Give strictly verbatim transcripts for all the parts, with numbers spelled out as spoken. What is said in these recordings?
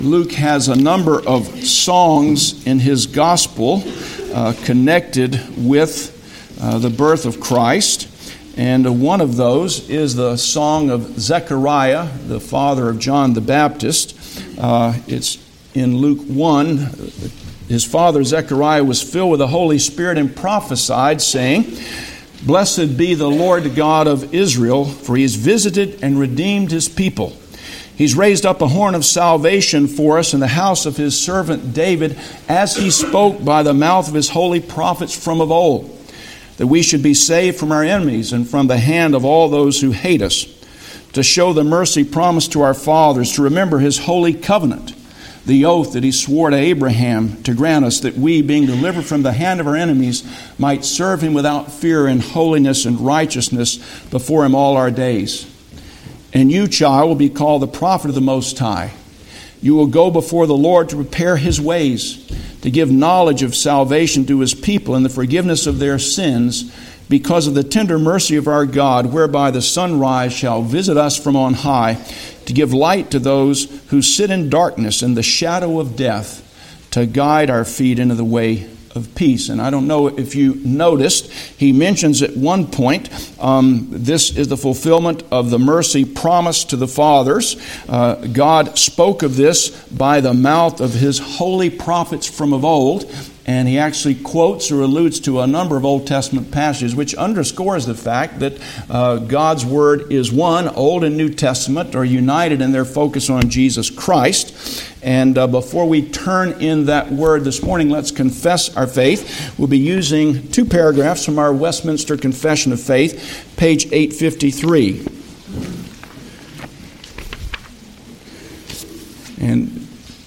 Luke has a number of songs in his gospel uh, connected with uh, the birth of Christ. And uh, one of those is the song of Zechariah, the father of John the Baptist. Uh, it's in Luke one. His father Zechariah was filled with the Holy Spirit and prophesied, saying, "Blessed be the Lord God of Israel, for he has visited and redeemed his people. He's raised up a horn of salvation for us in the house of his servant David, as he spoke by the mouth of his holy prophets from of old, that we should be saved from our enemies and from the hand of all those who hate us, to show the mercy promised to our fathers, to remember his holy covenant, the oath that he swore to Abraham, to grant us that we, being delivered from the hand of our enemies, might serve him without fear in holiness and righteousness before him all our days. And you, child, will be called the prophet of the Most High. You will go before the Lord to prepare his ways, to give knowledge of salvation to his people and the forgiveness of their sins, because of the tender mercy of our God, whereby the sunrise shall visit us from on high, to give light to those who sit in darkness and the shadow of death, to guide our feet into the way of peace." And I don't know if you noticed, he mentions at one point, um, this is the fulfillment of the mercy promised to the fathers. Uh, God spoke of this by the mouth of his holy prophets from of old. And he actually quotes or alludes to a number of Old Testament passages, which underscores the fact that uh, God's Word is one. Old and New Testament are united in their focus on Jesus Christ. And uh, before we turn in that Word this morning, let's confess our faith. We'll be using two paragraphs from our Westminster Confession of Faith, page eight fifty-three. And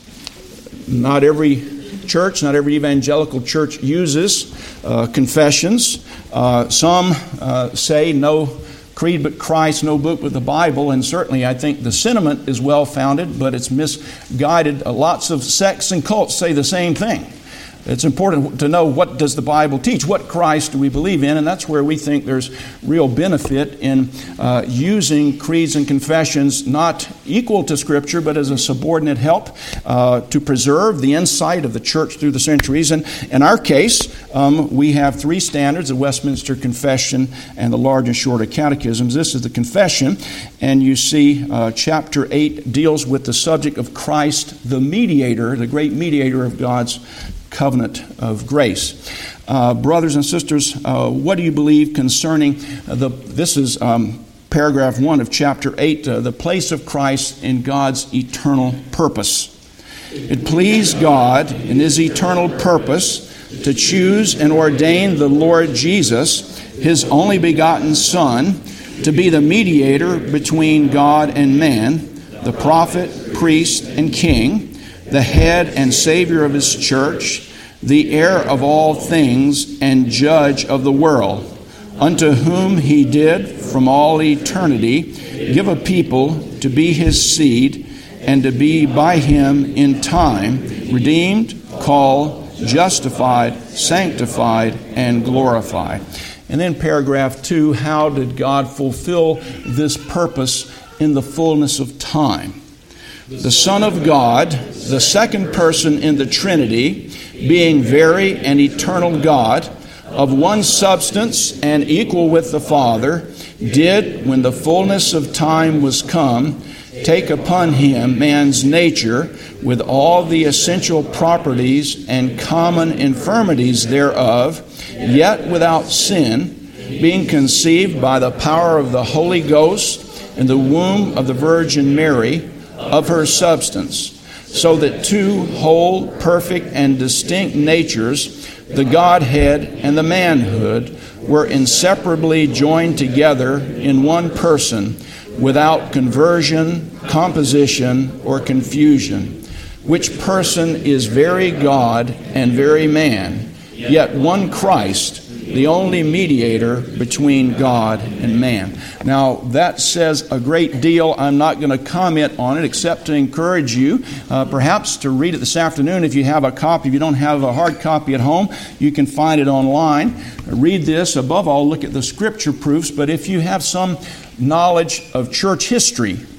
not every church, not every evangelical church uses uh, confessions. Uh, some uh, say no creed but Christ, no book but the Bible, and certainly I think the sentiment is well-founded, but it's misguided. Uh, lots of sects and cults say the same thing. It's important to know, what does the Bible teach? What Christ do we believe in? And that's where we think there's real benefit in uh, using creeds and confessions not equal to Scripture, but as a subordinate help uh, to preserve the insight of the church through the centuries. And in our case, um, we have three standards: the Westminster Confession and the Large and Shorter Catechisms. This is the Confession, and you see uh, chapter eight deals with the subject of Christ, the mediator, the great mediator of God's covenant of grace. Uh, brothers and sisters, uh, what do you believe concerning the, this is um, paragraph one of chapter eight, uh, the place of Christ in God's eternal purpose. It pleased God in his eternal purpose to choose and ordain the Lord Jesus, his only begotten Son, to be the mediator between God and man, the prophet, priest, and king, the head and Savior of his church, the heir of all things and judge of the world, unto whom he did from all eternity give a people to be his seed, and to be by him in time redeemed, called, justified, sanctified, and glorified. And then paragraph two, how did God fulfill this purpose in the fullness of time? The Son of God, the second person in the Trinity, being very and eternal God, of one substance and equal with the Father, did, when the fullness of time was come, take upon him man's nature with all the essential properties and common infirmities thereof, yet without sin, being conceived by the power of the Holy Ghost in the womb of the Virgin Mary, of her substance, so that two whole, perfect, and distinct natures, the Godhead and the manhood, were inseparably joined together in one person, without conversion, composition, or confusion, which person is very God and very man, yet one Christ, the only mediator between God and man. Now, that says a great deal. I'm not going to comment on it except to encourage you uh, perhaps to read it this afternoon if you have a copy. If you don't have a hard copy at home, you can find it online. Read this. Above all, look at the Scripture proofs. But if you have some knowledge of church history,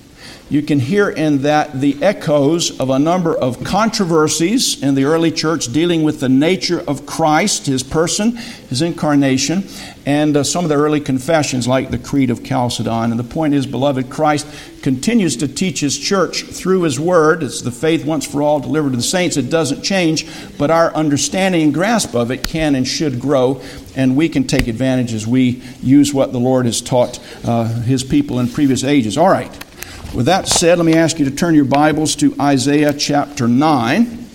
You can hear in that the echoes of a number of controversies in the early church dealing with the nature of Christ, His person, His incarnation, and uh, some of the early confessions like the Creed of Chalcedon. And the point is, beloved, Christ continues to teach His church through His Word. It's the faith once for all delivered to the saints. It doesn't change, but our understanding and grasp of it can and should grow, and we can take advantage as we use what the Lord has taught uh, His people in previous ages. All right. With that said, let me ask you to turn your Bibles to Isaiah chapter nine.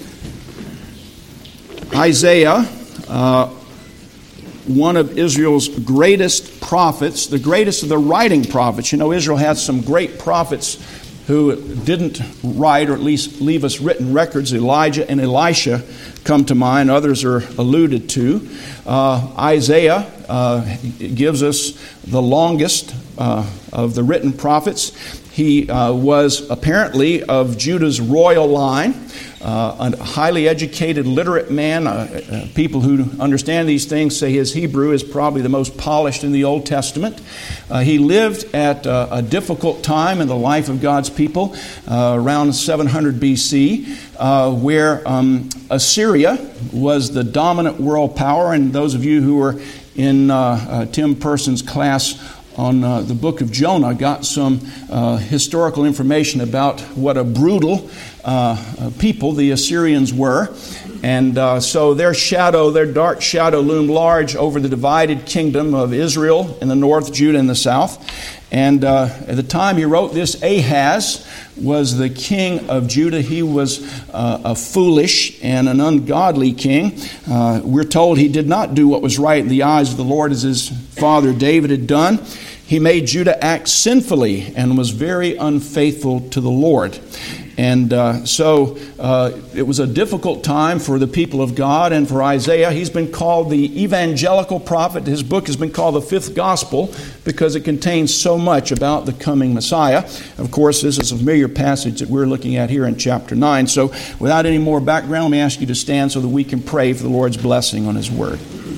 Isaiah, uh, one of Israel's greatest prophets, the greatest of the writing prophets. You know, Israel had some great prophets who didn't write, or at least leave us written records. Elijah and Elisha come to mind. Others are alluded to. Uh, Isaiah uh, gives us the longest uh, of the written prophets. He uh, was apparently of Judah's royal line, uh, a highly educated, literate man. Uh, uh, people who understand these things say his Hebrew is probably the most polished in the Old Testament. Uh, he lived at uh, a difficult time in the life of God's people, uh, around seven hundred B C, uh, where um, Assyria was the dominant world power. And those of you who were in uh, uh, Tim Person's class on uh, the book of Jonah got some uh, historical information about what a brutal uh, people the Assyrians were. And uh, so their shadow, their dark shadow loomed large over the divided kingdom of Israel in the north, Judah in the south. And uh, at the time he wrote this, Ahaz was the king of Judah. He was uh, a foolish and an ungodly king. Uh, we're told he did not do what was right in the eyes of the Lord as his father David had done. He made Judah act sinfully and was very unfaithful to the Lord. And uh, so uh, it was a difficult time for the people of God and for Isaiah. He's been called the evangelical prophet. His book has been called the Fifth Gospel because it contains so much about the coming Messiah. Of course, this is a familiar passage that we're looking at here in chapter nine. So without any more background, let me ask you to stand so that we can pray for the Lord's blessing on His Word.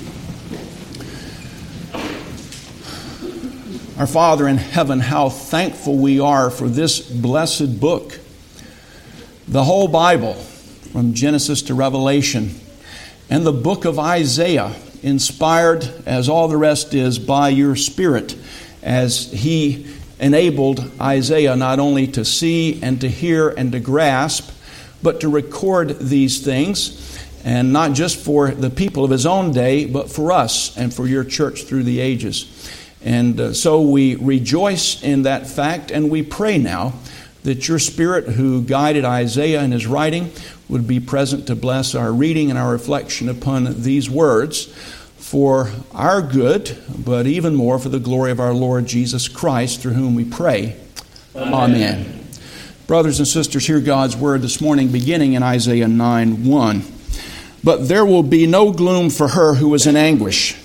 Our Father in heaven, how thankful we are for this blessed book. The whole Bible, from Genesis to Revelation, and the book of Isaiah, inspired as all the rest is by your Spirit, as He enabled Isaiah not only to see and to hear and to grasp, but to record these things, and not just for the people of his own day, but for us and for your church through the ages. And uh, so we rejoice in that fact, and we pray now that your Spirit who guided Isaiah in his writing would be present to bless our reading and our reflection upon these words for our good, but even more for the glory of our Lord Jesus Christ, through whom we pray. Amen. Amen. Brothers and sisters, hear God's word this morning, beginning in Isaiah nine one. But there will be no gloom for her who is in anguish.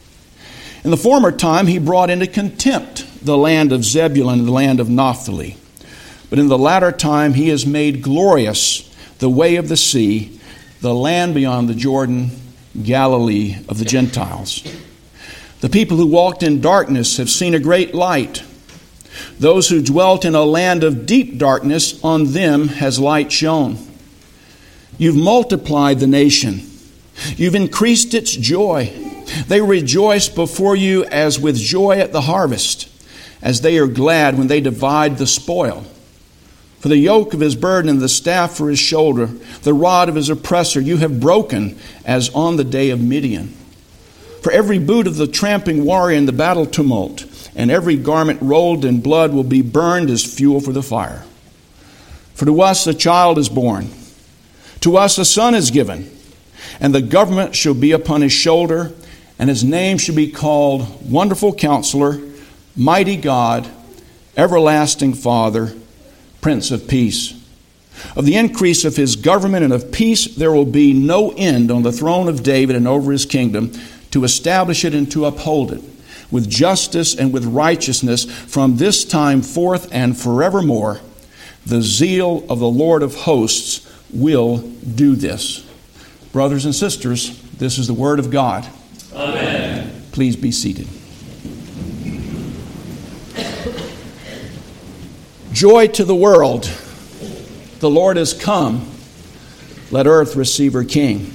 In the former time he brought into contempt the land of Zebulun and the land of Naphtali. But in the latter time he has made glorious the way of the sea, the land beyond the Jordan, Galilee of the Gentiles. The people who walked in darkness have seen a great light. Those who dwelt in a land of deep darkness, on them has light shone. You've multiplied the nation. You've increased its joy. They rejoice before you as with joy at the harvest, as they are glad when they divide the spoil. For the yoke of his burden and the staff for his shoulder, the rod of his oppressor, you have broken as on the day of Midian. For every boot of the tramping warrior in the battle tumult, and every garment rolled in blood will be burned as fuel for the fire. For to us a child is born, to us a son is given, and the government shall be upon his shoulder, and his name shall be called Wonderful Counselor, Mighty God, Everlasting Father, Prince of Peace. Of the increase of his government and of peace there will be no end on the throne of David and over his kingdom, to establish it and to uphold it with justice and with righteousness from this time forth and forevermore. The zeal of the Lord of hosts will do this. Brothers and sisters, this is the word of God. Amen. Please be seated. Joy to the world. The Lord is come. Let earth receive her King.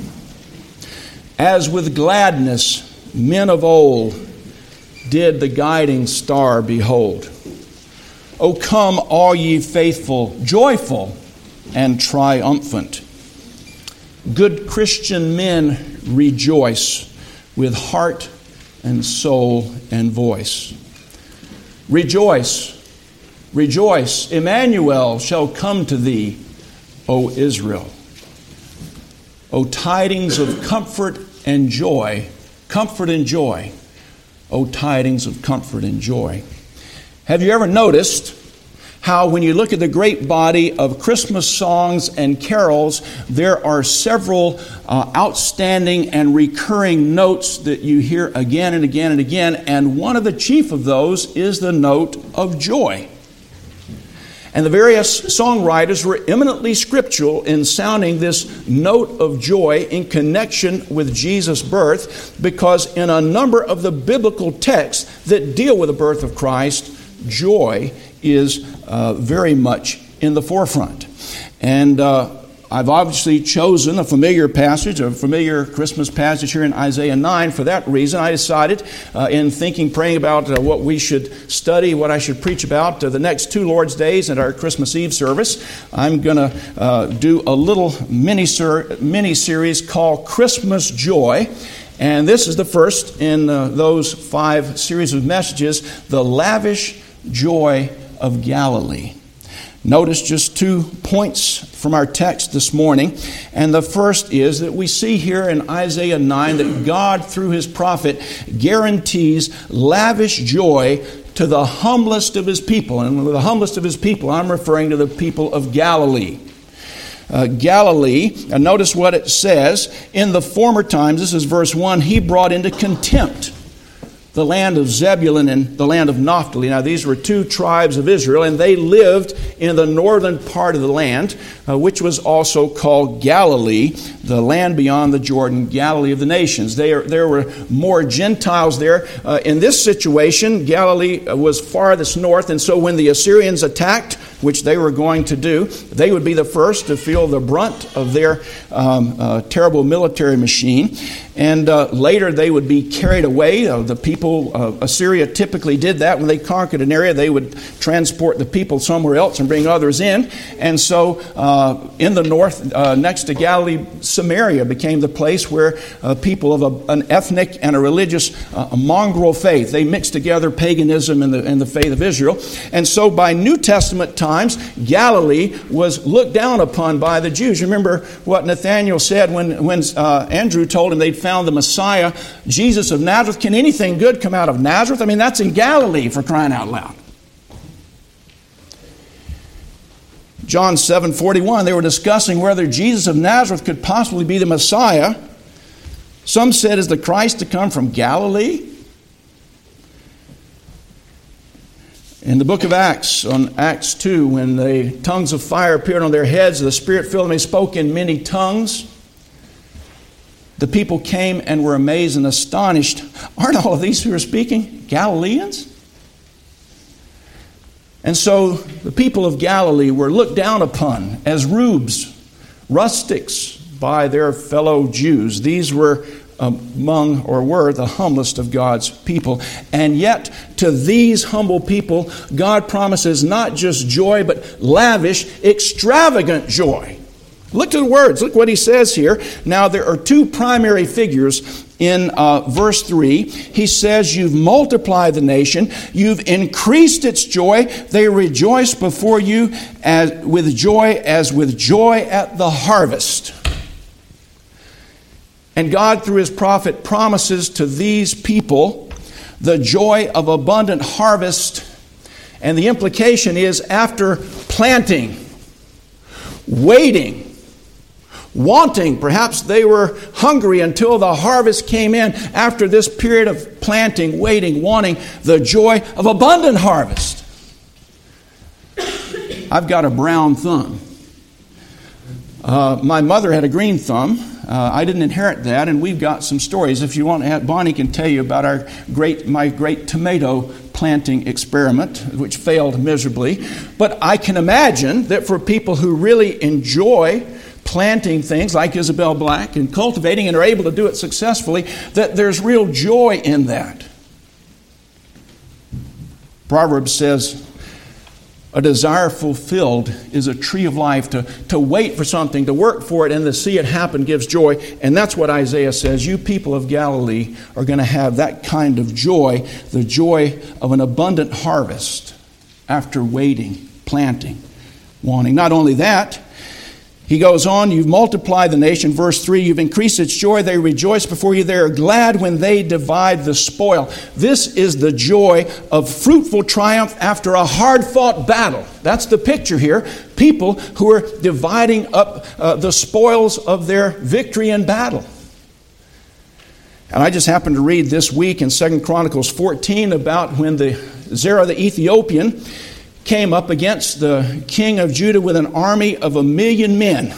As with gladness men of old did the guiding star behold. O come, all ye faithful, joyful and triumphant. Good Christian men rejoice with heart and soul and voice. Rejoice, rejoice, Emmanuel shall come to thee, O Israel. O tidings of comfort and joy, comfort and joy. O tidings of comfort and joy. Have you ever noticed how when you look at the great body of Christmas songs and carols, there are several uh, outstanding and recurring notes that you hear again and again and again, and one of the chief of those is the note of joy. And the various songwriters were eminently scriptural in sounding this note of joy in connection with Jesus' birth, because in a number of the biblical texts that deal with the birth of Christ, joy is uh, very much in the forefront. And uh, I've obviously chosen a familiar passage, a familiar Christmas passage here in Isaiah nine. For that reason, I decided uh, in thinking, praying about uh, what we should study, what I should preach about uh, the next two Lord's Days at our Christmas Eve service, I'm going to uh, do a little mini, ser- mini series called Christmas Joy. And this is the first in uh, those five series of messages, the lavish joy of Galilee. Notice just two points from our text this morning. And the first is that we see here in Isaiah nine that God, through his prophet, guarantees lavish joy to the humblest of his people. And with the humblest of his people, I'm referring to the people of Galilee. Uh, Galilee, and notice what it says. In the former times, this is verse one, he brought into contempt the land of Zebulun and the land of Naphtali. Now, these were two tribes of Israel, and they lived in the northern part of the land, uh, which was also called Galilee, the land beyond the Jordan, Galilee of the nations. They are, there were more Gentiles there. Uh, in this situation, Galilee was farthest north, and so when the Assyrians attacked, which they were going to do, they would be the first to feel the brunt of their um, uh, terrible military machine. And uh, later they would be carried away. Uh, the people, uh, Assyria typically did that. When they conquered an area, they would transport the people somewhere else and bring others in. And so uh, in the north, uh, next to Galilee, Samaria became the place where uh, people of a, an ethnic and a religious uh, a mongrel faith, they mixed together paganism and the, and the faith of Israel. And so by New Testament times, Galilee was looked down upon by the Jews. Remember what Nathanael said when, when uh, Andrew told him they'd found the Messiah, Jesus of Nazareth. Can anything good come out of Nazareth? I mean, that's in Galilee, for crying out loud. John seven forty-one, they were discussing whether Jesus of Nazareth could possibly be the Messiah. Some said, is the Christ to come from Galilee? In the book of Acts, on Acts two, when the tongues of fire appeared on their heads, the Spirit filled them, they spoke in many tongues. The people came and were amazed and astonished. Aren't all of these who are speaking Galileans? And so the people of Galilee were looked down upon as rubes, rustics by their fellow Jews. These were among, or were, the humblest of God's people. And yet, to these humble people, God promises not just joy, but lavish, extravagant joy. Look to the words. Look what he says here. Now, there are two primary figures in uh, verse three. He says, you've multiplied the nation. You've increased its joy. They rejoice before you as, with joy as with joy at the harvest. And God, through his prophet, promises to these people the joy of abundant harvest. And the implication is after planting, waiting, wanting, perhaps they were hungry until the harvest came in. After this period of planting, waiting, wanting, the joy of abundant harvest. I've got a brown thumb. Uh, my mother had a green thumb. Uh, I didn't inherit that, and we've got some stories. If you want, Bonnie can tell you about our great, my great tomato planting experiment, which failed miserably. But I can imagine that for people who really enjoy planting things like Isabel Black and cultivating and are able to do it successfully, that there's real joy in that. Proverbs says, a desire fulfilled is a tree of life. To, to wait for something, to work for it, and to see it happen gives joy. And that's what Isaiah says. You people of Galilee are going to have that kind of joy, the joy of an abundant harvest after waiting, planting, wanting. Not only that, he goes on, you've multiplied the nation. Verse three, you've increased its joy. They rejoice before you. They are glad when they divide the spoil. This is the joy of fruitful triumph after a hard-fought battle. That's the picture here. People who are dividing up uh, the spoils of their victory in battle. And I just happened to read this week in Second Chronicles fourteen about when the Zerah the Ethiopian came up against the king of Judah with an army of a million men.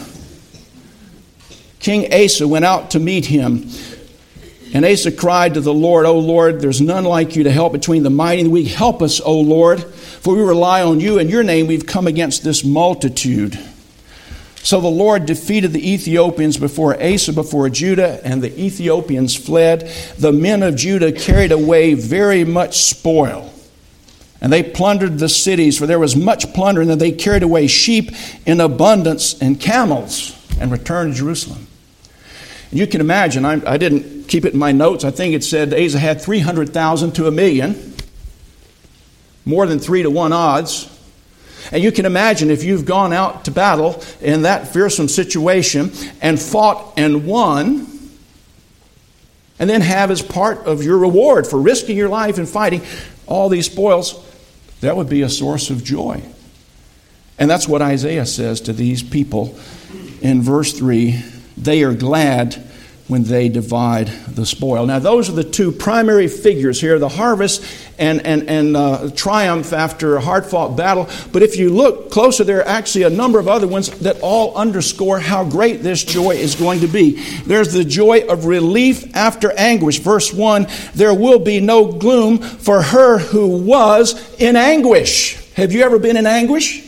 King Asa went out to meet him. And Asa cried to the Lord, O Lord, there's none like you to help between the mighty and the weak. Help us, O Lord, for we rely on you. In your name we've come against this multitude. So the Lord defeated the Ethiopians before Asa, before Judah, and the Ethiopians fled. The men of Judah carried away very much spoil. And they plundered the cities, for there was much plunder, and then they carried away sheep in abundance and camels and returned to Jerusalem. And you can imagine, I, I didn't keep it in my notes, I think it said Asa had three hundred thousand to a million, more than three to one odds. And you can imagine if you've gone out to battle in that fearsome situation and fought and won, and then have as part of your reward for risking your life and fighting all these spoils, that would be a source of joy. And that's what Isaiah says to these people in verse three. They are glad when they divide the spoil. Now, those are the two primary figures here, the harvest and, and, and uh, triumph after a hard-fought battle. But if you look closer, there are actually a number of other ones that all underscore how great this joy is going to be. There's the joy of relief after anguish. Verse one, there will be no gloom for her who was in anguish. Have you ever been in anguish?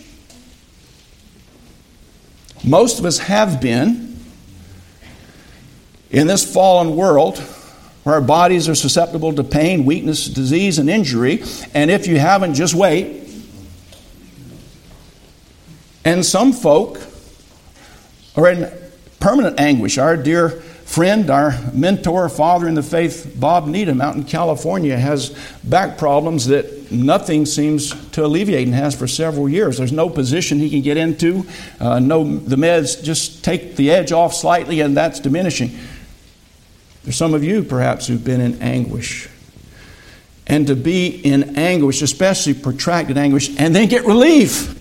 Most of us have been. In this fallen world, where our bodies are susceptible to pain, weakness, disease, and injury, and if you haven't, just wait. And some folk are in permanent anguish. Our dear friend, our mentor, father in the faith, Bob Needham out in California, has back problems that nothing seems to alleviate and has for several years. There's no position he can get into. Uh, no, the meds just take the edge off slightly, and that's diminishing. There's some of you, perhaps, who've been in anguish. And to be in anguish, especially protracted anguish, and then get relief,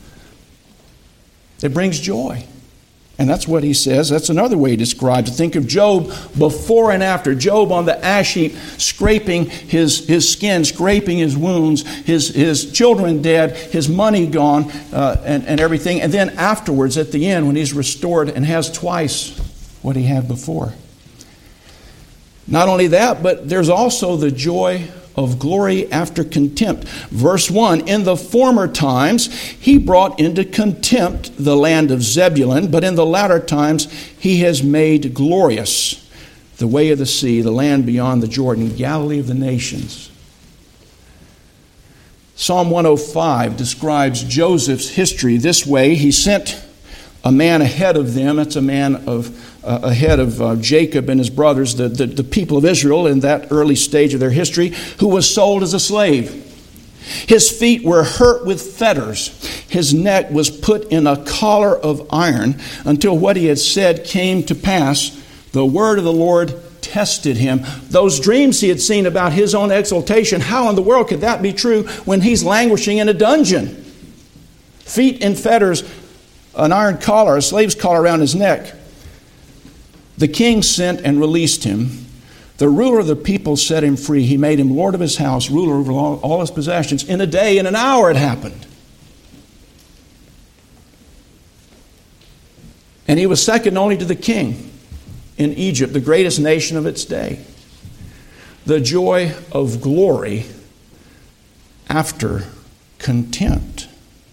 it brings joy. And that's what he says. That's another way he describes it. Think of Job before and after. Job on the ash heap, scraping his, his skin, scraping his wounds, his, his children dead, his money gone, uh, and, and everything. And then afterwards, at the end, when he's restored and has twice what he had before. Not only that, but there's also the joy of glory after contempt. Verse one, in the former times he brought into contempt the land of Zebulun, but in the latter times he has made glorious the way of the sea, the land beyond the Jordan, Galilee of the nations. Psalm one oh five describes Joseph's history this way. He sent a man ahead of them. That's a man of uh, ahead of uh, Jacob and his brothers, the, the, the people of Israel in that early stage of their history, who was sold as a slave. His feet were hurt with fetters. His neck was put in a collar of iron until what he had said came to pass. The word of the Lord tested him. Those dreams he had seen about his own exaltation, how in the world could that be true when he's languishing in a dungeon? Feet in fetters, an iron collar, a slave's collar around his neck. The king sent and released him. The ruler of the people set him free. He made him lord of his house, ruler over all, all his possessions. In a day, in an hour it happened. And he was second only to the king in Egypt, the greatest nation of its day. The joy of glory after contempt.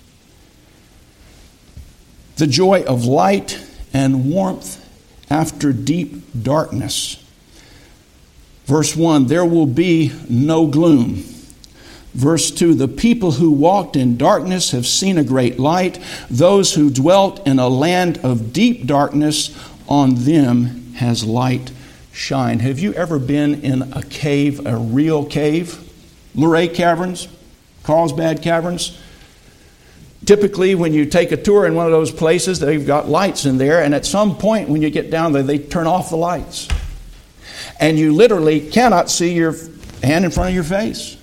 The joy of light and warmth after deep darkness. Verse one, there will be no gloom. Verse two, the people who walked in darkness have seen a great light. Those who dwelt in a land of deep darkness, on them has light shined. Have you ever been in a cave, a real cave? Luray Caverns, Carlsbad Caverns. Typically, when you take a tour in one of those places, they've got lights in there, and at some point when you get down there, they turn off the lights. And you literally cannot see your hand in front of your face.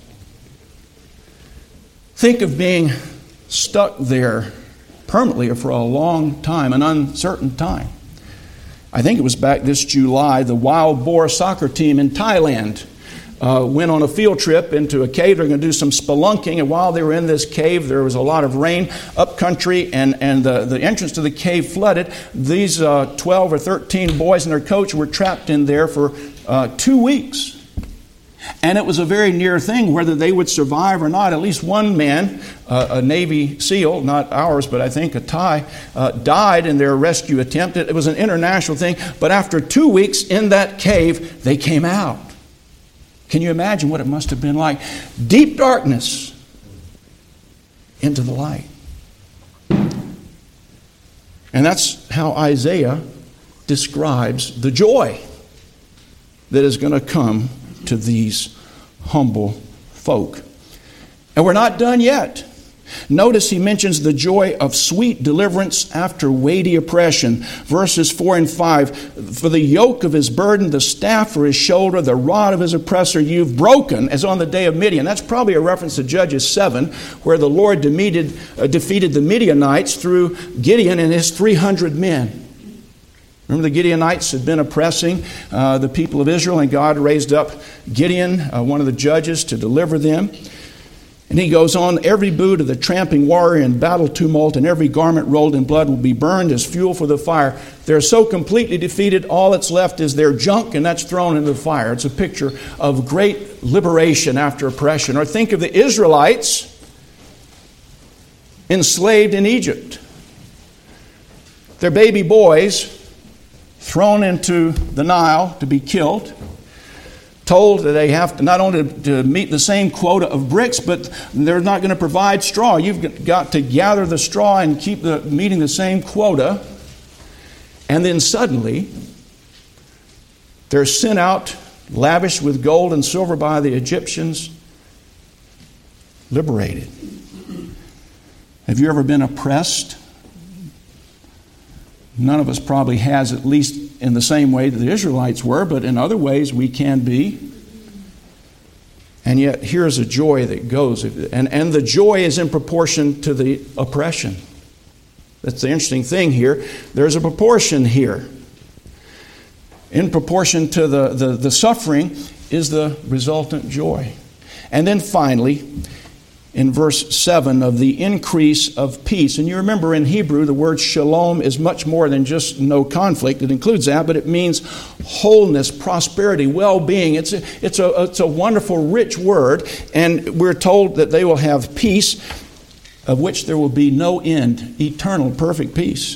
Think of being stuck there permanently for a long time, an uncertain time. I think it was back this July, the Wild Boar soccer team in Thailand uh, went on a field trip into a cave. They're going to do some spelunking, and while they were in this cave, there was a lot of rain up country, and, and the, the entrance to the cave flooded. These uh, twelve or thirteen boys and their coach were trapped in there for uh, two weeks. And it was a very near thing whether they would survive or not. At least one man, uh, a Navy SEAL, not ours, but I think a Thai, uh, died in their rescue attempt. It was an international thing. But after two weeks in that cave, they came out. Can you imagine what it must have been like? Deep darkness into the light. And that's how Isaiah describes the joy that is going to come to these humble folk. And we're not done yet. Notice he mentions the joy of sweet deliverance after weighty oppression. Verses four and five, for the yoke of his burden, the staff for his shoulder, the rod of his oppressor you've broken, as on the day of Midian. That's probably a reference to Judges seven, where the Lord defeated, uh, defeated the Midianites through Gideon and his three hundred men. Remember, the Gideonites had been oppressing uh, the people of Israel, and God raised up Gideon, uh, one of the judges, to deliver them. And he goes on, every boot of the tramping warrior in battle tumult and every garment rolled in blood will be burned as fuel for the fire. They're so completely defeated, all that's left is their junk, and that's thrown into the fire. It's a picture of great liberation after oppression. Or think of the Israelites enslaved in Egypt. Their baby boys thrown into the Nile to be killed, told that they have to not only to meet the same quota of bricks, but they're not going to provide straw. You've got to gather the straw and keep the, meeting the same quota. And then suddenly, they're sent out, lavished with gold and silver by the Egyptians, liberated. Have you ever been oppressed? None of us probably has, at least in the same way that the Israelites were, but in other ways we can be. And yet here's a joy that goes, and, and the joy is in proportion to the oppression. That's the interesting thing here. There's a proportion here. In proportion to the, the, the suffering is the resultant joy. And then finally, in verse seven, of the increase of peace. And you remember in Hebrew, the word shalom is much more than just no conflict. It includes that, but it means wholeness, prosperity, well-being. It's a, it's a, it's a wonderful, rich word. And we're told that they will have peace, of which there will be no end, eternal, perfect peace.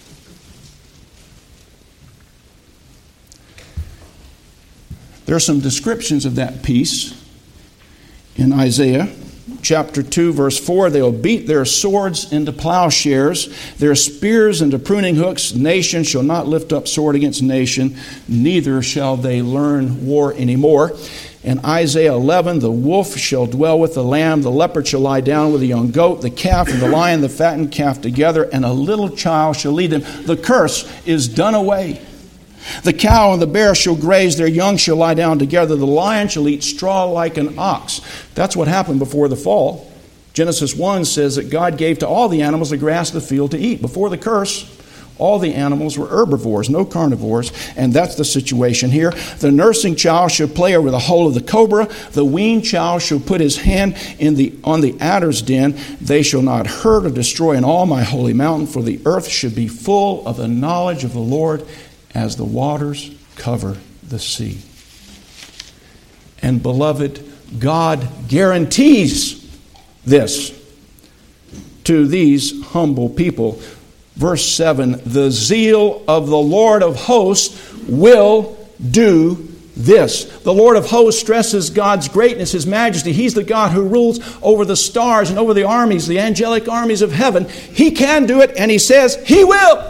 There are some descriptions of that peace in Isaiah. Chapter two, verse four, they will beat their swords into plowshares, their spears into pruning hooks. Nation shall not lift up sword against nation, neither shall they learn war anymore. In Isaiah eleven, the wolf shall dwell with the lamb, the leopard shall lie down with the young goat, the calf and the lion, the fattened calf together, and a little child shall lead them. The curse is done away. The cow and the bear shall graze, their young shall lie down together. The lion shall eat straw like an ox. That's what happened before the fall. Genesis one says that God gave to all the animals the grass of the field to eat. Before the curse, all the animals were herbivores, no carnivores, and that's the situation here. The nursing child shall play over the hole of the cobra. The weaned child shall put his hand in the on the adder's den. They shall not hurt or destroy in all my holy mountain, for the earth should be full of the knowledge of the Lord as the waters cover the sea. And beloved, God guarantees this to these humble people. Verse seven, the zeal of the Lord of hosts will do this. The Lord of hosts stresses God's greatness, His majesty. He's the God who rules over the stars and over the armies, the angelic armies of heaven. He can do it, and He says He will.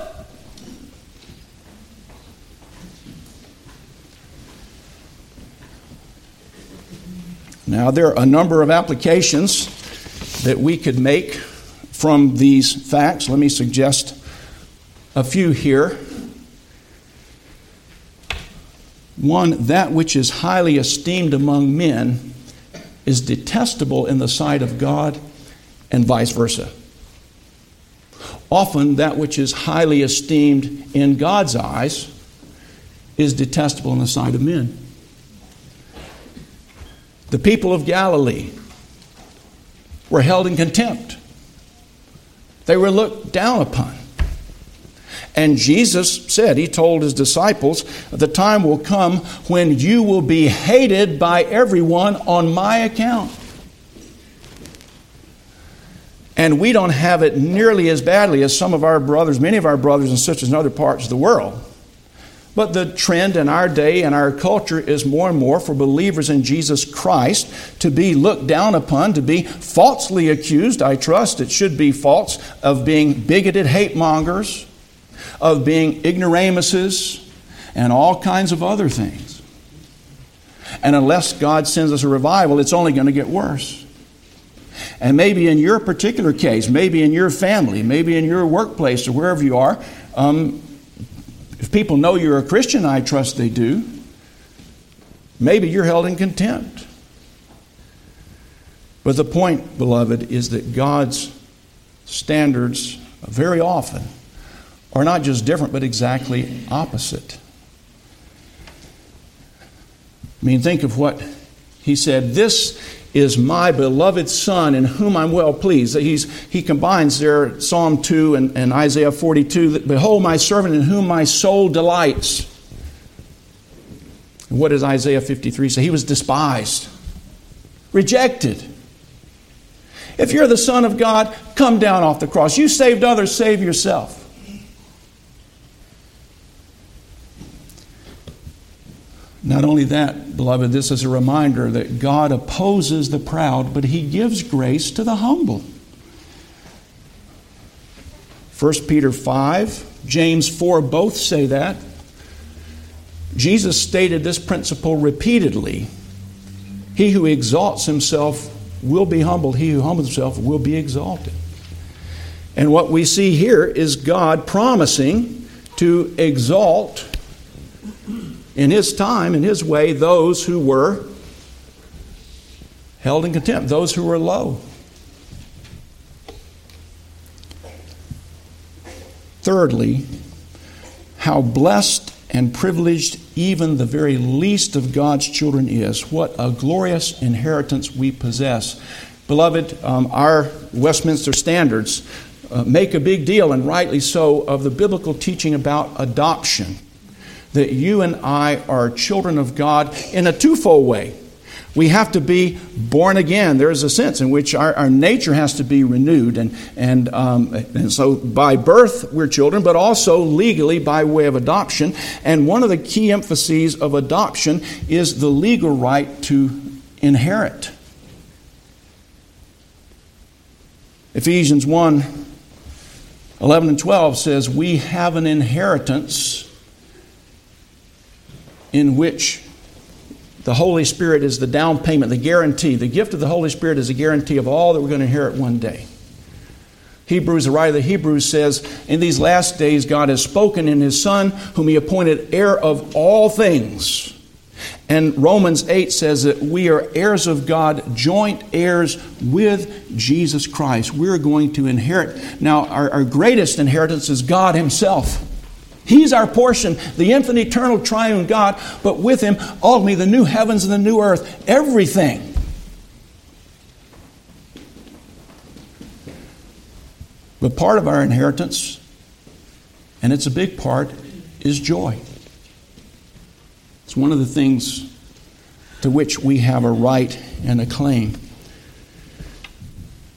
Now, there are a number of applications that we could make from these facts. Let me suggest a few here. One, that which is highly esteemed among men is detestable in the sight of God, and vice versa. Often, that which is highly esteemed in God's eyes is detestable in the sight of men. The people of Galilee were held in contempt. They were looked down upon. And Jesus said, He told His disciples, the time will come when you will be hated by everyone on my account. And we don't have it nearly as badly as some of our brothers, many of our brothers and sisters in other parts of the world. But the trend in our day and our culture is more and more for believers in Jesus Christ to be looked down upon, to be falsely accused, I trust it should be false, of being bigoted hate mongers, of being ignoramuses, and all kinds of other things. And unless God sends us a revival, it's only going to get worse. And maybe in your particular case, maybe in your family, maybe in your workplace or wherever you are, um, if people know you're a Christian, I trust they do, maybe you're held in contempt. But the point, beloved, is that God's standards very often are not just different, but exactly opposite. I mean, think of what He said. This is my beloved Son in whom I'm well pleased. He's, he combines there Psalm two and, and Isaiah forty-two. That, behold my servant in whom my soul delights. And what does Isaiah fifty-three say? He was despised, rejected. If you're the Son of God, come down off the cross. You saved others, save yourself. Not only that, beloved, this is a reminder that God opposes the proud, but He gives grace to the humble. First Peter five, James four both say that. Jesus stated this principle repeatedly. He who exalts himself will be humbled. He who humbles himself will be exalted. And what we see here is God promising to exalt in His time, in His way, those who were held in contempt, those who were low. Thirdly, how blessed and privileged even the very least of God's children is. What a glorious inheritance we possess. Beloved, um, our Westminster Standards uh, make a big deal, and rightly so, of the biblical teaching about adoption. That you and I are children of God in a twofold way. We have to be born again. There is a sense in which our, our nature has to be renewed. And, and, um, and so by birth we're children, but also legally by way of adoption. And one of the key emphases of adoption is the legal right to inherit. Ephesians one, eleven and twelve says, we have an inheritance in which the Holy Spirit is the down payment, the guarantee. The gift of the Holy Spirit is a guarantee of all that we're going to inherit one day. Hebrews, the writer of the Hebrews says, in these last days God has spoken in His Son, whom He appointed heir of all things. And Romans eight says that we are heirs of God, joint heirs with Jesus Christ. We're going to inherit. Now, our, our greatest inheritance is God Himself. He's our portion, the infinite, eternal, triune God, but with Him, ultimately, the new heavens and the new earth, everything. But part of our inheritance, and it's a big part, is joy. It's one of the things to which we have a right and a claim.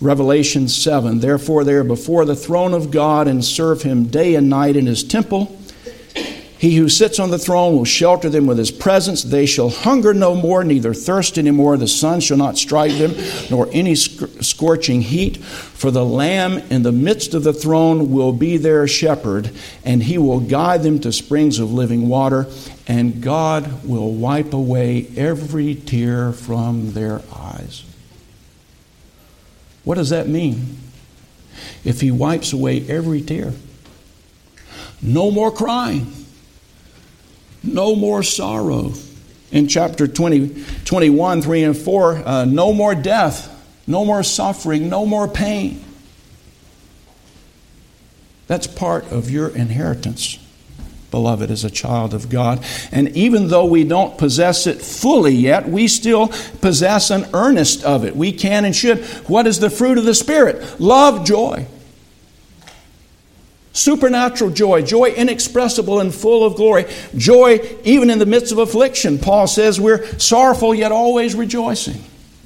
Revelation seven, therefore they are before the throne of God and serve him day and night in his temple. He who sits on the throne will shelter them with his presence. They shall hunger no more, neither thirst any more. The sun shall not strike them, nor any scorching heat. For the Lamb in the midst of the throne will be their shepherd, and he will guide them to springs of living water, and God will wipe away every tear from their eyes. What does that mean? If he wipes away every tear, no more crying. No more sorrow. In chapter twenty, twenty-one, three and four, uh, no more death, no more suffering, no more pain. That's part of your inheritance, beloved, as a child of God. And even though we don't possess it fully yet, we still possess an earnest of it. We can and should. What is the fruit of the Spirit? Love, joy. Supernatural joy, joy inexpressible and full of glory, joy even in the midst of affliction. Paul says we're sorrowful yet always rejoicing.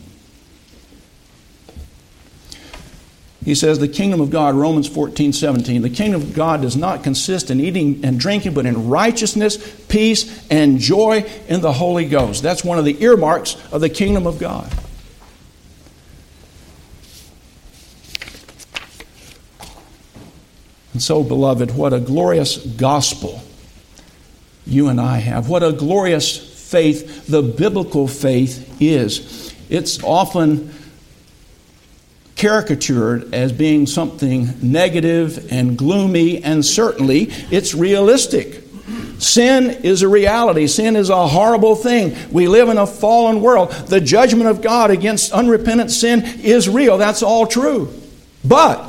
He says the kingdom of God, Romans fourteen, seventeen, the kingdom of God does not consist in eating and drinking, but in righteousness, peace, and joy in the Holy Ghost. That's one of the earmarks of the kingdom of God. And so, beloved, what a glorious gospel you and I have. What a glorious faith the biblical faith is. It's often caricatured as being something negative and gloomy, and certainly it's realistic. Sin is a reality. Sin is a horrible thing. We live in a fallen world. The judgment of God against unrepentant sin is real. That's all true. But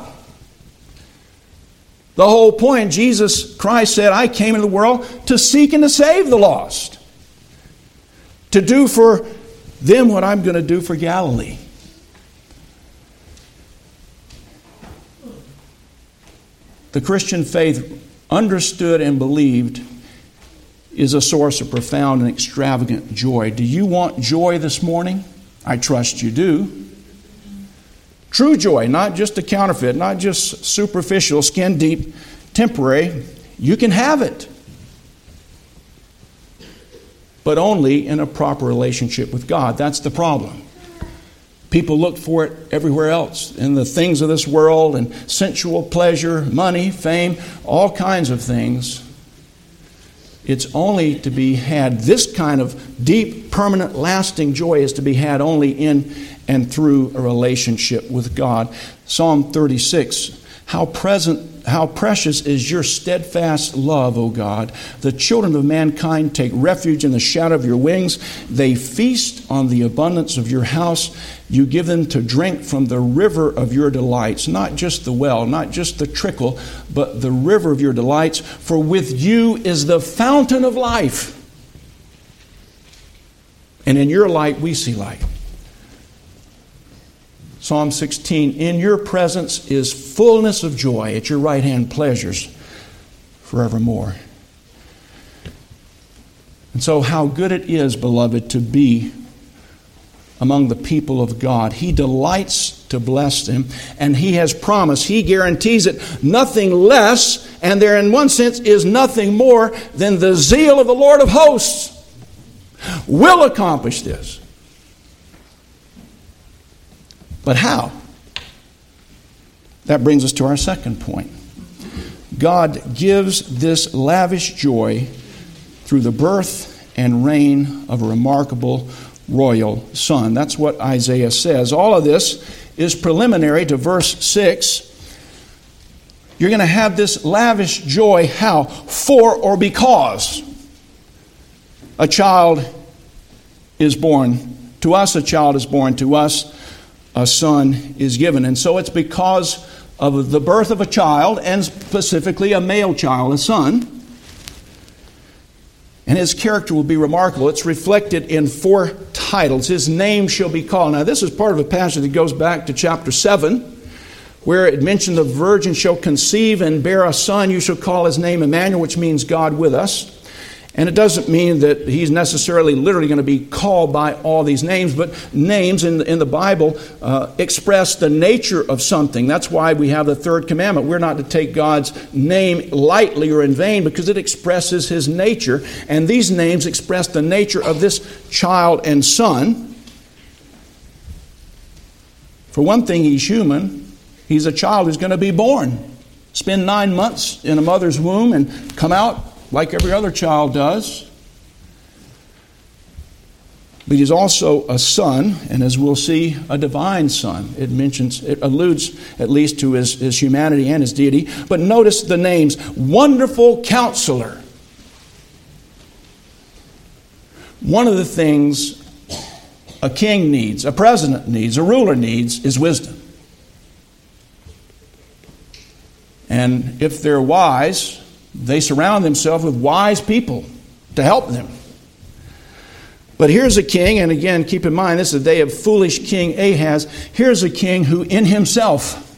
the whole point, Jesus Christ said, I came into the world to seek and to save the lost. To do for them what I'm going to do for Galilee. The Christian faith, understood and believed, is a source of profound and extravagant joy. Do you want joy this morning? I trust you do. True joy, not just a counterfeit, not just superficial, skin deep, temporary. You can have it. But only in a proper relationship with God. That's the problem. People look for it everywhere else, in the things of this world, and sensual pleasure, money, fame, all kinds of things. It's only to be had, this kind of deep, permanent, lasting joy is to be had only in and through a relationship with God. Psalm thirty-six, how present, how precious is your steadfast love, O God. The children of mankind take refuge in the shadow of your wings. They feast on the abundance of your house. You give them to drink from the river of your delights, not just the well, not just the trickle, but the river of your delights. For with you is the fountain of life. And in your light we see light. Psalm sixteen, in your presence is fullness of joy. At your right hand pleasures forevermore. And so how good it is, beloved, to be among the people of God. He delights to bless them, and He has promised, He guarantees it, nothing less, and there in one sense is nothing more than the zeal of the Lord of hosts will accomplish this. But how? That brings us to our second point. God gives this lavish joy through the birth and reign of a remarkable royal son. That's what Isaiah says. All of this is preliminary to verse six. You're going to have this lavish joy. How? For or because a child is born. To us a child is born. To us a son is given. And so it's because of the birth of a child, and specifically a male child, a son. And his character will be remarkable. It's reflected in four titles. His name shall be called. Now this is part of a passage that goes back to chapter seven, where it mentioned the virgin shall conceive and bear a son. You shall call his name Emmanuel, which means God with us. And it doesn't mean that he's necessarily literally going to be called by all these names, but names in the, in the Bible uh, express the nature of something. That's why we have the third commandment. We're not to take God's name lightly or in vain, because it expresses his nature. And these names express the nature of this child and son. For one thing, he's human. He's a child who's going to be born, spend nine months in a mother's womb and come out like every other child does. But he's also a son, and as we'll see, a divine son. It mentions, it alludes at least to his, his humanity and his deity. But notice the names: Wonderful Counselor. One of the things a king needs, a president needs, a ruler needs, is wisdom. And if they're wise, they surround themselves with wise people to help them. But here's a king, and again, keep in mind, this is the day of foolish King Ahaz. Here's a king who in himself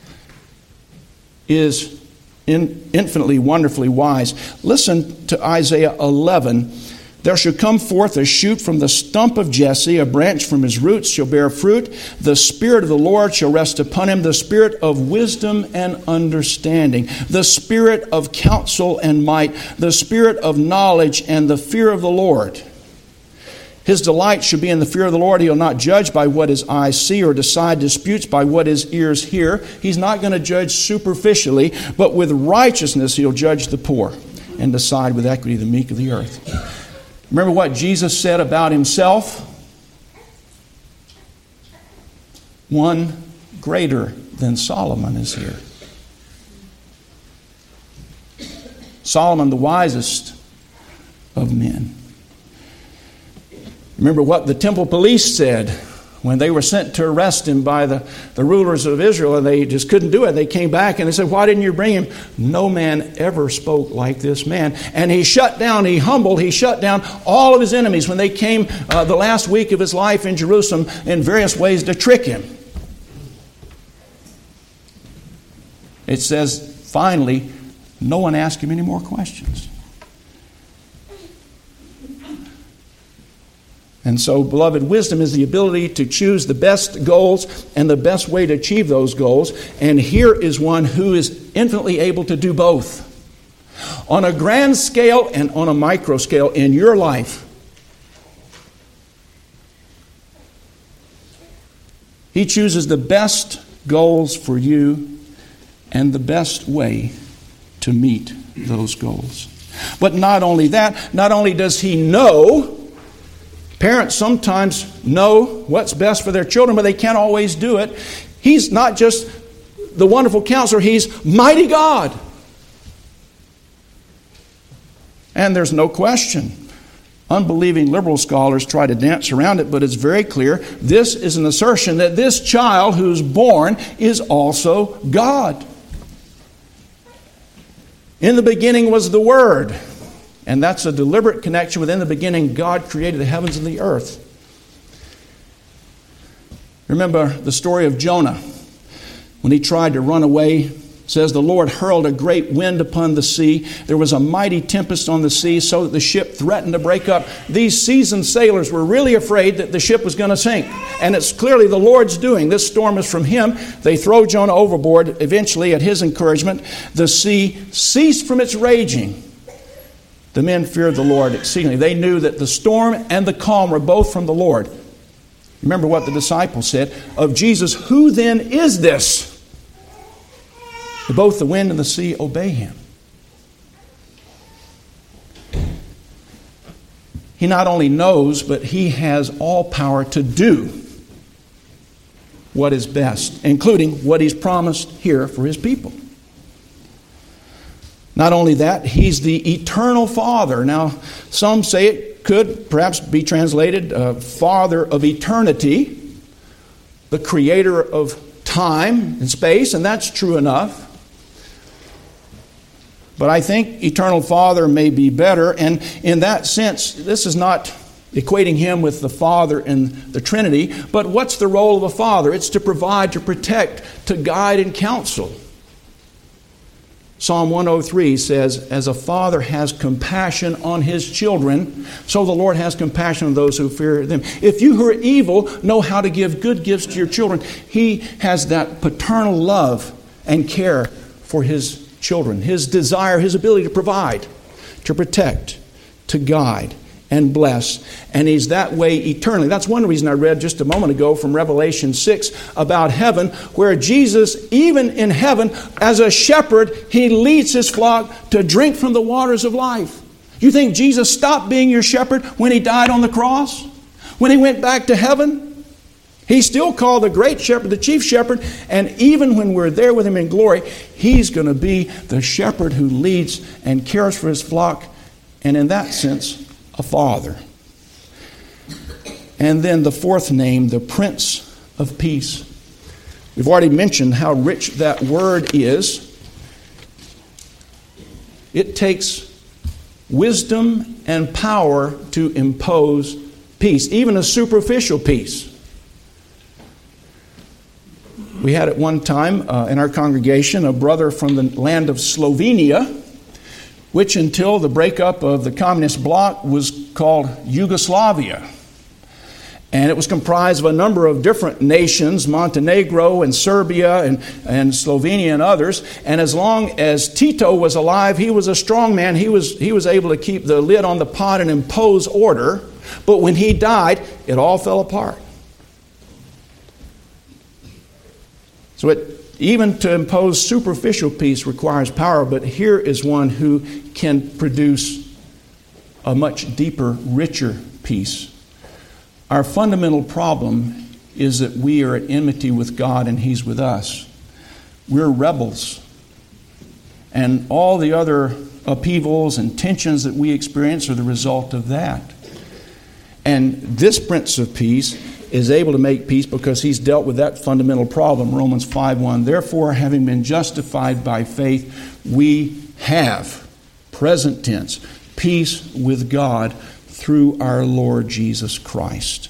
is in infinitely, wonderfully wise. Listen to Isaiah eleven. There shall come forth a shoot from the stump of Jesse, a branch from his roots shall bear fruit. The Spirit of the Lord shall rest upon him, the Spirit of wisdom and understanding, the Spirit of counsel and might, the Spirit of knowledge and the fear of the Lord. His delight should be in the fear of the Lord. He will not judge by what his eyes see or decide disputes by what his ears hear. He's not going to judge superficially, but with righteousness he'll judge the poor and decide with equity the meek of the earth. Remember what Jesus said about himself? One greater than Solomon is here. Solomon, the wisest of men. Remember what the temple police said when they were sent to arrest him by the, the rulers of Israel, and they just couldn't do it. They came back and they said, "Why didn't you bring him?" No man ever spoke like this man. And he shut down, he humbled, he shut down all of his enemies when they came uh, the last week of his life in Jerusalem in various ways to trick him. It says, finally, no one asked him any more questions. And so, beloved, wisdom is the ability to choose the best goals and the best way to achieve those goals. And here is one who is infinitely able to do both. On a grand scale and on a micro scale in your life. He chooses the best goals for you and the best way to meet those goals. But not only that, not only does he know. Parents sometimes know what's best for their children, but they can't always do it. He's not just the wonderful counselor, he's mighty God. And there's no question. Unbelieving liberal scholars try to dance around it, but it's very clear. This is an assertion that this child who's born is also God. In the beginning was the Word. And that's a deliberate connection. Within the beginning, God created the heavens and the earth. Remember the story of Jonah. When he tried to run away, it says the Lord hurled a great wind upon the sea. There was a mighty tempest on the sea so that the ship threatened to break up. These seasoned sailors were really afraid that the ship was going to sink. And it's clearly the Lord's doing. This storm is from Him. They throw Jonah overboard. Eventually, at his encouragement, the sea ceased from its raging. The men feared the Lord exceedingly. They knew that the storm and the calm were both from the Lord. Remember what the disciples said of Jesus, "Who then is this? Both the wind and the sea obey Him." He not only knows, but He has all power to do what is best, including what He's promised here for His people. Not only that, He's the eternal Father. Now, some say it could perhaps be translated uh, Father of eternity, the creator of time and space, and that's true enough. But I think eternal Father may be better, and in that sense, this is not equating Him with the Father in the Trinity, but what's the role of a father? It's to provide, to protect, to guide and counsel. Psalm one oh three says, as a father has compassion on his children, so the Lord has compassion on those who fear them. If you who are evil know how to give good gifts to your children, He has that paternal love and care for His children, His desire, His ability to provide, to protect, to guide, and bless. And He's that way eternally. That's one reason I read just a moment ago from Revelation six about heaven, where Jesus, even in heaven, as a shepherd, He leads His flock to drink from the waters of life. You think Jesus stopped being your shepherd when He died on the cross? When He went back to heaven? He's still called the great shepherd, the chief shepherd, and even when we're there with Him in glory, He's going to be the shepherd who leads and cares for His flock, and in that sense, a father. And then the fourth name, the Prince of Peace. We've already mentioned how rich that word is. It takes wisdom and power to impose peace, even a superficial peace. We had at one time uh, in our congregation a brother from the land of Slovenia, which until the breakup of the communist bloc was called Yugoslavia. And it was comprised of a number of different nations, Montenegro and Serbia and, and Slovenia and others. And as long as Tito was alive, he was a strong man. He was, he was able to keep the lid on the pot and impose order. But when he died, it all fell apart. So it even to impose superficial peace requires power, but here is one who can produce a much deeper, richer peace. Our fundamental problem is that we are at enmity with God and He's with us. We're rebels. And all the other upheavals and tensions that we experience are the result of that. And this Prince of Peace is able to make peace because He's dealt with that fundamental problem. Romans five one. Therefore, having been justified by faith, we have, present tense, peace with God through our Lord Jesus Christ.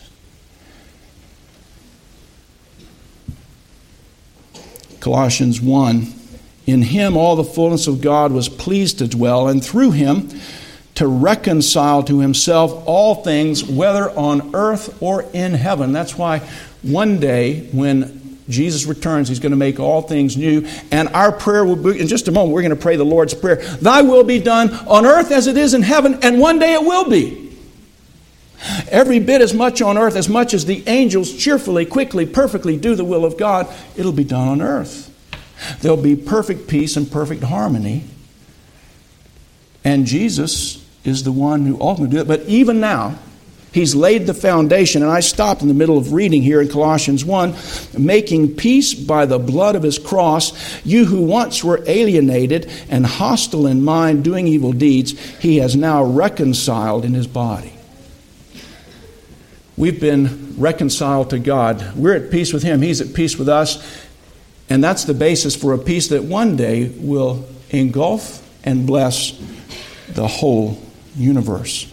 Colossians one. In Him all the fullness of God was pleased to dwell, and through Him to reconcile to Himself all things, whether on earth or in heaven. That's why one day when Jesus returns, He's going to make all things new. And our prayer will be, in just a moment, we're going to pray the Lord's Prayer. Thy will be done on earth as it is in heaven, and one day it will be. Every bit as much on earth, as much as the angels cheerfully, quickly, perfectly do the will of God, it'll be done on earth. There'll be perfect peace and perfect harmony. And Jesus is the one who ultimately did it. But even now, He's laid the foundation. And I stopped in the middle of reading here in Colossians one. Making peace by the blood of His cross. You who once were alienated and hostile in mind, doing evil deeds, He has now reconciled in His body. We've been reconciled to God. We're at peace with Him. He's at peace with us. And that's the basis for a peace that one day will engulf and bless the whole universe.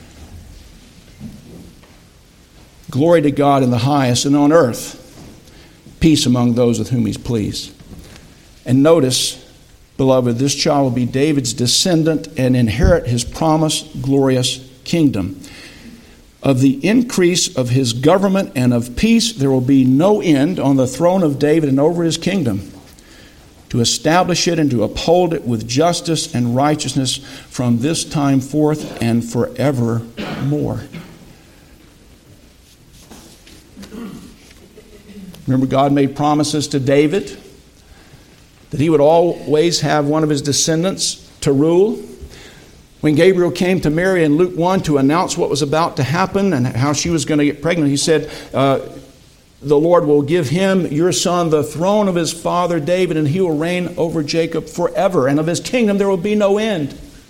Glory to God in the highest, and on earth, peace among those with whom He's pleased. And notice, beloved, this child will be David's descendant and inherit His promised glorious kingdom. Of the increase of His government and of peace, there will be no end on the throne of David and over His kingdom, to establish it and to uphold it with justice and righteousness from this time forth and forevermore. Remember, God made promises to David that he would always have one of his descendants to rule. When Gabriel came to Mary in Luke one to announce what was about to happen and how she was going to get pregnant, he said, uh, the Lord will give him, your son, the throne of his father David, and he will reign over Jacob forever, and of his kingdom there will be no end.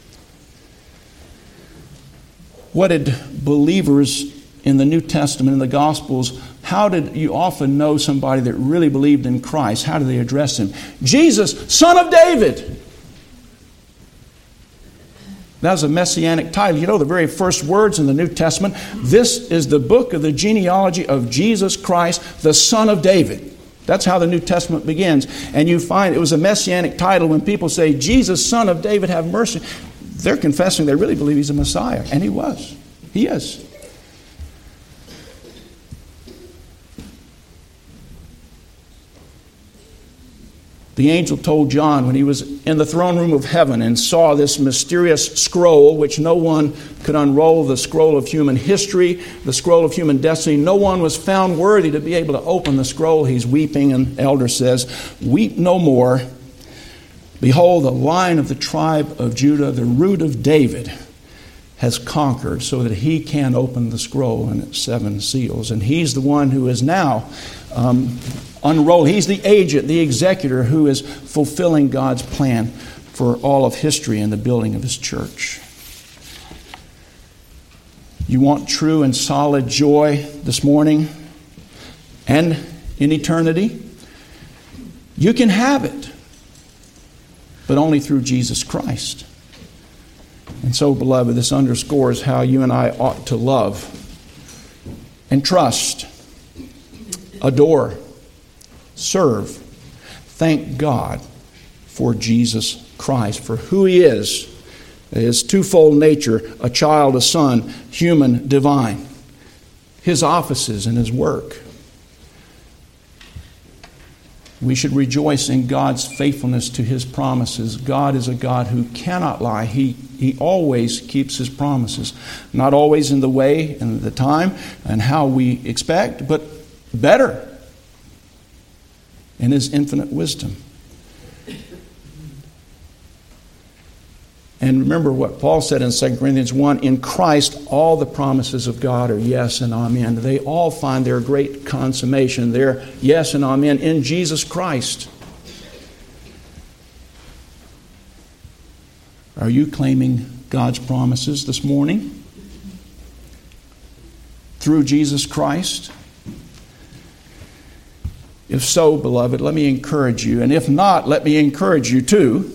What did believers in the New Testament, in the Gospels, how did you often know somebody that really believed in Christ? How did they address Him? Jesus, Son of David. That was a messianic title. You know the very first words in the New Testament. This is the book of the genealogy of Jesus Christ, the Son of David. That's how the New Testament begins. And you find it was a messianic title. When people say, Jesus, Son of David, have mercy, they're confessing they really believe he's a Messiah. And he was. He is. The angel told John when he was in the throne room of heaven and saw this mysterious scroll, which no one could unroll, the scroll of human history, the scroll of human destiny. No one was found worthy to be able to open the scroll. He's weeping, and the elder says, "Weep no more. Behold, the Lion of the tribe of Judah, the root of David, has conquered so that he can open the scroll and its seven seals." And he's the one who is now um, unrolled. He's the agent, the executor who is fulfilling God's plan for all of history and the building of his church. You want true and solid joy this morning and in eternity? You can have it, but only through Jesus Christ. And so, beloved, this underscores how you and I ought to love and trust, adore, serve, thank God for Jesus Christ, for who he is, his twofold nature, a child, a son, human, divine, his offices and his work. We should rejoice in God's faithfulness to his promises. God is a God who cannot lie. He, he always keeps his promises. Not always in the way and the time and how we expect, but better in his infinite wisdom. And remember what Paul said in Second Corinthians one, in Christ all the promises of God are yes and amen. They all find their great consummation, their yes and amen in Jesus Christ. Are you claiming God's promises this morning through Jesus Christ? If so, beloved, let me encourage you. And if not, let me encourage you too.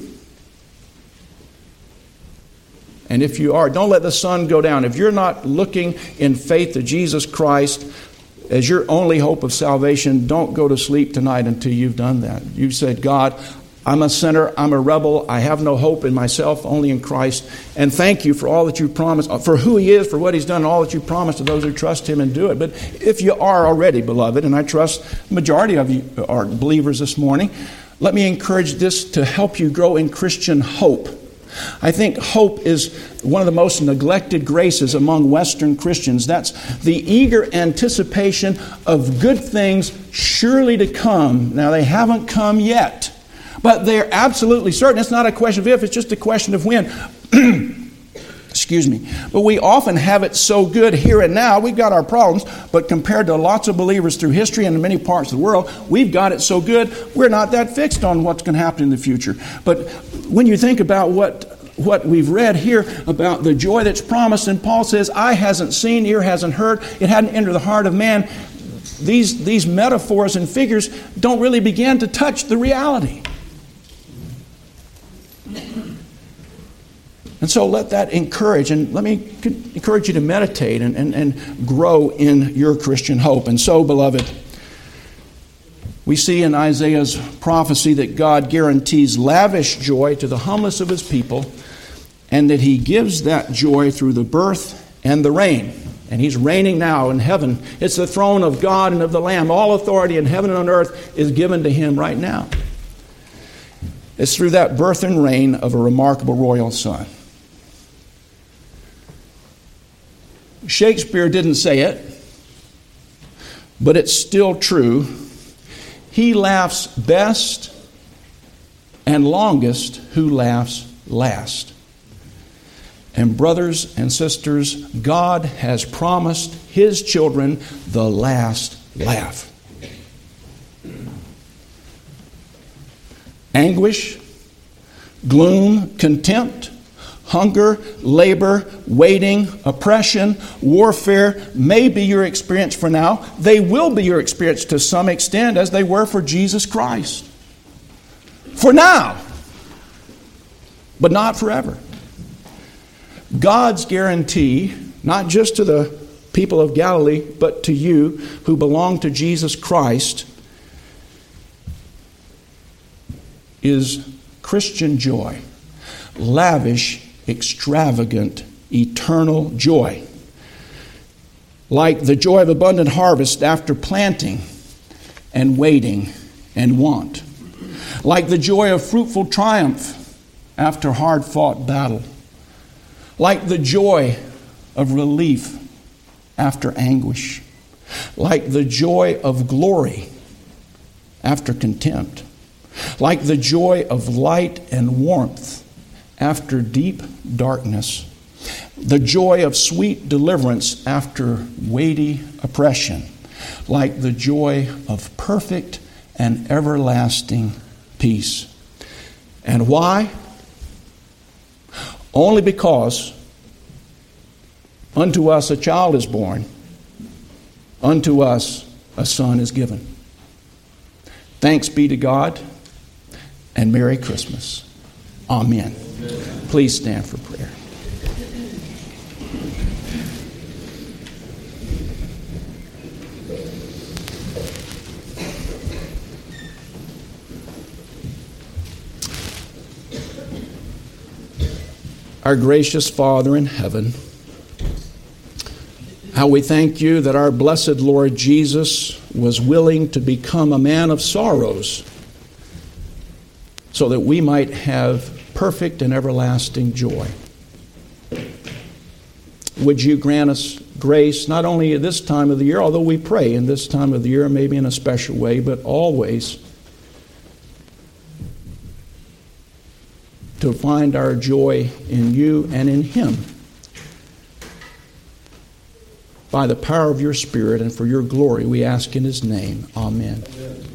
And if you are, don't let the sun go down. If you're not looking in faith to Jesus Christ as your only hope of salvation, don't go to sleep tonight until you've done that. You've said, God, I'm a sinner, I'm a rebel, I have no hope in myself, only in Christ. And thank you for all that you promised, for who he is, for what he's done, and all that you promised to those who trust him and do it. But if you are already, beloved, and I trust the majority of you are believers this morning, let me encourage this to help you grow in Christian hope. I think hope is one of the most neglected graces among Western Christians. That's the eager anticipation of good things surely to come. Now, they haven't come yet, but they're absolutely certain. It's not a question of if, it's just a question of when. Excuse me. But we often have it so good here and now. We've got our problems, but compared to lots of believers through history and in many parts of the world, we've got it so good, we're not that fixed on what's going to happen in the future. But when you think about what what we've read here about the joy that's promised, and Paul says, eye hasn't seen, ear hasn't heard, it hadn't entered the heart of man. These, these metaphors and figures don't really begin to touch the reality. And so let that encourage, and let me encourage you to meditate and, and, and grow in your Christian hope. And so, beloved, we see in Isaiah's prophecy that God guarantees lavish joy to the humblest of his people, and that he gives that joy through the birth and the reign. And he's reigning now in heaven. It's the throne of God and of the Lamb. All authority in heaven and on earth is given to him right now. It's through that birth and reign of a remarkable royal son. Shakespeare didn't say it, but it's still true. He laughs best and longest who laughs last. And brothers and sisters, God has promised his children the last laugh. Anguish, gloom, contempt, hunger, labor, waiting, oppression, warfare may be your experience for now. They will be your experience to some extent as they were for Jesus Christ. For now, but not forever. God's guarantee, not just to the people of Galilee, but to you who belong to Jesus Christ, is Christian joy. Lavish, extravagant, eternal joy. Like the joy of abundant harvest after planting and waiting and want. Like the joy of fruitful triumph after hard-fought battle. Like the joy of relief after anguish. Like the joy of glory after contempt. Like the joy of light and warmth after deep darkness. The joy of sweet deliverance after weighty oppression. Like the joy of perfect and everlasting peace. And why? Only because unto us a child is born, unto us a son is given. Thanks be to God, and Merry Christmas. Amen. Amen. Please stand for prayer. Our gracious Father in heaven, how we thank you that our blessed Lord Jesus was willing to become a man of sorrows so that we might have perfect and everlasting joy. Would you grant us grace, not only at this time of the year, although we pray in this time of the year, maybe in a special way, but always to find our joy in you and in him. By the power of your Spirit and for your glory, we ask in his name. Amen. Amen.